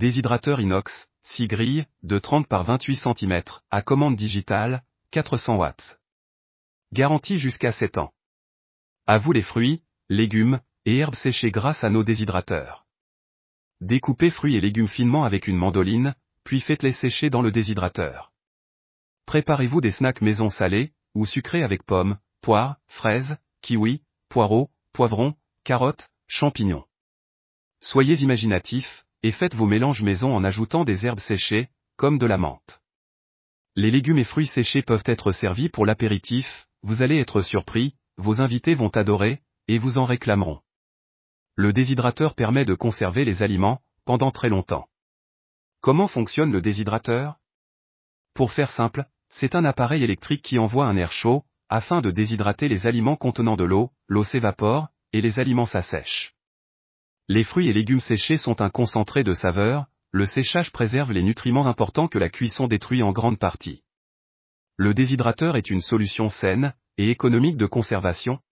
Déshydrateur inox, 6 grilles, de 30 par 28 cm, à commande digitale, 400 watts. Garantie jusqu'à 7 ans. À vous les fruits, légumes, et herbes séchées grâce à nos déshydrateurs. Découpez fruits et légumes finement avec une mandoline, puis faites-les sécher dans le déshydrateur. Préparez-vous des snacks maison salés, ou sucrés avec pommes, poires, fraises, kiwis, poireaux, poivrons, carottes, champignons. Soyez imaginatifs, et faites vos mélanges maison en ajoutant des herbes séchées, comme de la menthe. Les légumes et fruits séchés peuvent être servis pour l'apéritif, vous allez être surpris, vos invités vont adorer, et vous en réclameront. Le déshydrateur permet de conserver les aliments, pendant très longtemps. Comment fonctionne le déshydrateur? Pour faire simple, c'est un appareil électrique qui envoie un air chaud, afin de déshydrater les aliments contenant de l'eau s'évapore, et les aliments s'assèchent. Les fruits et légumes séchés sont un concentré de saveur, le séchage préserve les nutriments importants que la cuisson détruit en grande partie. Le déshydrateur est une solution saine, et économique de conservation,